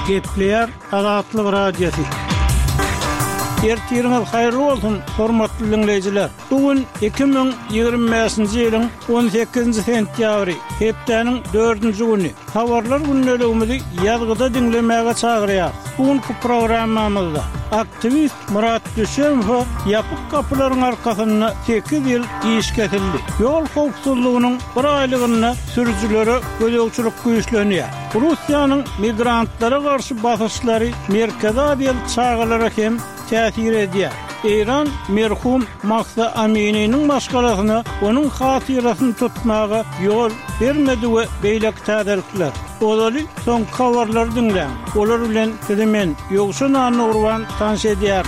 Gepleyer Azatlyk Radiosu. Ertiriniz hayırlı olsun, hormatly dinleyijiler. Bugün 2025-nji ýylyň 18-nji sentýabry, hepdeniň 4-nji güni. Habarlar günnäligimizi ýazgyda dinlemäge çagyrýar. Bugünkü programmamyzda aktivist Murat Düşemow ýapyk kapylaryň arkasynda 8 ýyl iş kesildi. Ýol howpsuzlygynyň bir aýlygyna sürüjilere gödäwçilik güýçlenýär. Russiýanyň migrantlara garşy basyşlary Merkezi Aziýa çağalara hem täsir edýär. İran merhum Mahsa Amini'nin başkalasyna onun hatyrasyny tutmaga ýol bermedi we beýlek täderlikler. Olaly soň habarlar dinleň. Olar bilen men ýogşun anurwan tanış edýär.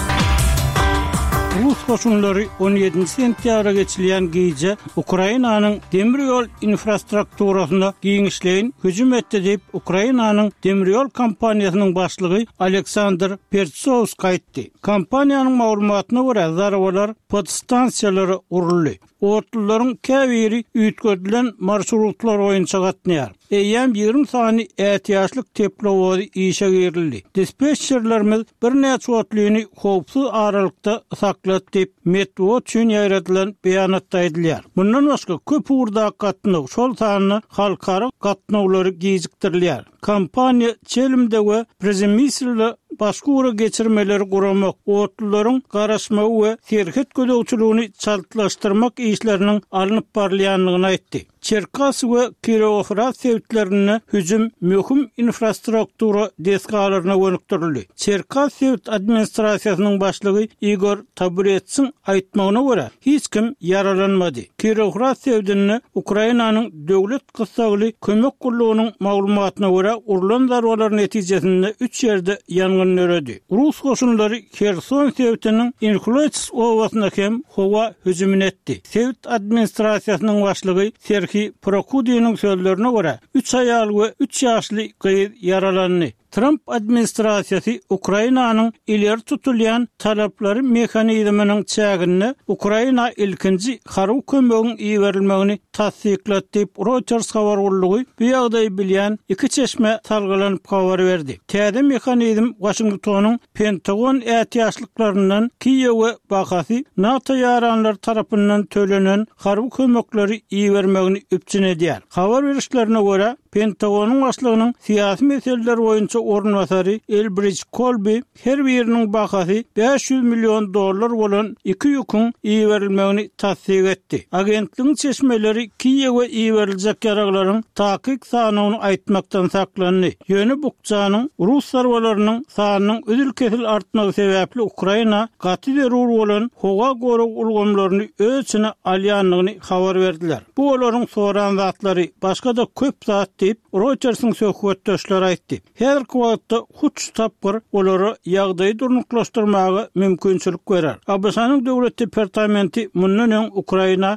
Rus koşunları 17 sentyabra geçilen gece Ukraynanyň demir ýol infrastrukturasyna giňişleýin hüjüm etdi diýip Ukraynanyň demir ýol kompaniýasynyň başlygy Aleksandr Pertsovskiy aýtdy. Kompaniýanyň maglumatyna görä zarawalar podstansiýalary uruldy. Ortularyň käbiri üýtgedilen marşrutlar boýunça gatnaýar. Eýem 20 sany ätiýaşlyk teplowozy işe girildi. Dispetçerlerimiz bir näçe otlyny howpsuz aralykda saklat diýip metro üçin ýaratylan beýanatda aýdylýar. Bundan başga köp urda gatnaw şol sanyny halkara gatnawlary gijikdirilýär. Kompaniýa çelimde we prezimisirle başga ura geçirmeleri guramak, otluların garaşmağı ve serket gödäwçiligini çaltlaşdyrmak işlerinin alınıp barlayanlygyny aýtdy. Çerkas we Kirovohrad sewtlerine hüjüm möhüm infrastruktura deskalaryna gönükdirildi. Çerkas sewt administrasiýasynyň başlygy Igor Taburetsin aýtmagyna görä hiç kim yaralanmady. Kirovohrad sewtine Ukrainanyň döwlet gysgaly kömek gurulugynyň maglumatyna görä urulan zarwalar netijesinde 3 ýerde ýangyn öredi. Rus goşunlary Kherson sewtiniň Inhluets owasyna hem howa hüjüm etdi. Sewt administrasiýasynyň başlygy Prokudynyň sözlerine görä 3 aýal we 3 ýaşly gyz yaralandy. Trump administrasiýasy Ukrainanyň ileri tutulýan talaplary mehanizminiň çägini Ukraina ilkinji haruw kömegiň iýerilmegini tasdiklat diýip Reuters habar gurulugy bu ýagdaýy bilýän iki çeşme talgylanyp habar berdi. Täze mehanizm Washingtonyň Pentagon ätiýaşlyklaryndan Kiýew we Bakasy NATO ýaranlar tarapyndan төлenen haruw kömekleri iýermegini üpçün edýär. Habar berişlerine görä Pentagonyň başlygynyň siýasy meseleler boýunça ornwasary Elbridge Colby her biriniň bahasy $500 milyon bolan iki ýüküň iýerilmegini tasdik etdi. Agentligiň çeşmeleri Kiýewe iýeriljek ýaraglaryň takyk sanyny aýtmakdan saklandy. Ýöne bukjanyň Rus sarwalarynyň sanynyň üzül-kesil artmagy sebäpli Ukraina gaty zerur bolan howa gorag ulgamlaryny öz içine alýanlygyny habar berdiler. Bu olaryň soran zatlary başga da köp zat diýip Reuters'ın söhbetdeşleri aýtdy. Her wagtda huç tapyr olary ýagdaýy durnuklaşdyrmagy mümkinçilik berer. ABC-nyň döwlet departamenti mundan Ukraina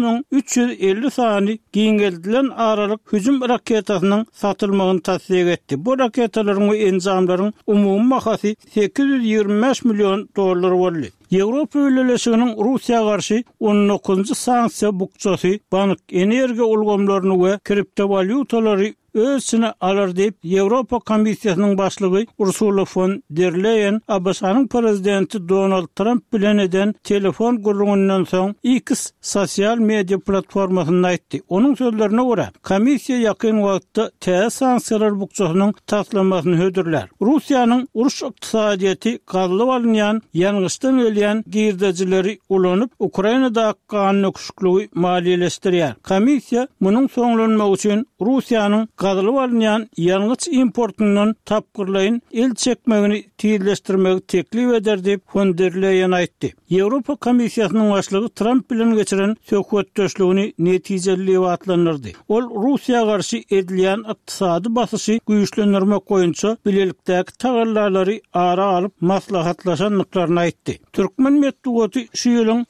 3350 sany giňeldilen aralyk hüjüm raketasynyň satylmagyny tasdik etdi. Bu raketalaryň we enzamlaryň umumy mahasy $825 milyon boldy. Ýewropa Birleşiginiň Russiýa garşy 19-njy sanksiýa bukçasy bank energiýa ulgamlaryny we kriptovalyutalary öz içine alar diýip Ýewropa Komissiýasynyň başlygy Ursula von der Leyen ABC-nyň prezidenti Donald Trump bilen eden telefon gurulmagyndan soň X sosial media platformasyna aýtdy. Onuň sözlerine görä, komissiýa ýakyn wagtda täze sanksiýalar bukçasynyň taslamasyny hödürler. Russiýanyň uruş ykdysadyety galyp alynýan ýangyşdan ölýän girdejileri ulanyp Ukrainada ganyň öküşlügi maliýeleşdirýär. Komissiýa munyň soňlanmagy üçin Russiýanyň galyp alynýan ýalňyç importundan tapgyrlaýyn el çekmegini tizleşdirmegi teklip eder diýip von der Leyen aýtdy. Ýewropa Komissiýasynyň başlygy Trump bilen geçiren söhbetdeşligini netijeli atlandyrdy. Ol Russiýa garşy edilýän ykdysady basyşy güýçlendirmek boýunça bilelikdäki tagallarlary ara alyp maslahatlaşanlyklaryny aýtdy. Türkmen medeniýeti şu ýylyň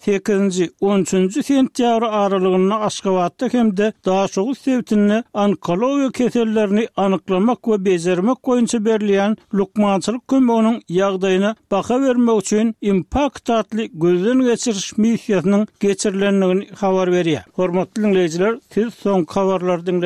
8-13 sentyabr aralygyna Aşgabatda hemde Daşoğuz sewtinde onkologiýa kesellerini anyklamak we bejermek boýunça berilýän lukmançylyk kömeginiň ýagdaýyna baka bermek üçin Impact adly gözden geçiriş missiýasynyň geçirilendigini habar berýär. Hormatly dinleyijiler, siz soň habarlardan